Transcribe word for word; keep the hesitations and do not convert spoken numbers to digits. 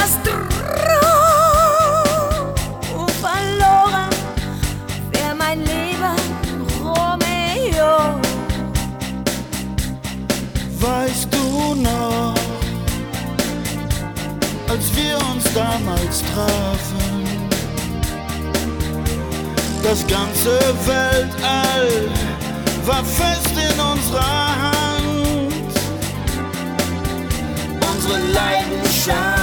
verloren wär mein lieber Romeo. Weißt du noch, als wir uns damals trafen, das ganze Weltall war fest in unserer Hand. Unsere Leidenschaft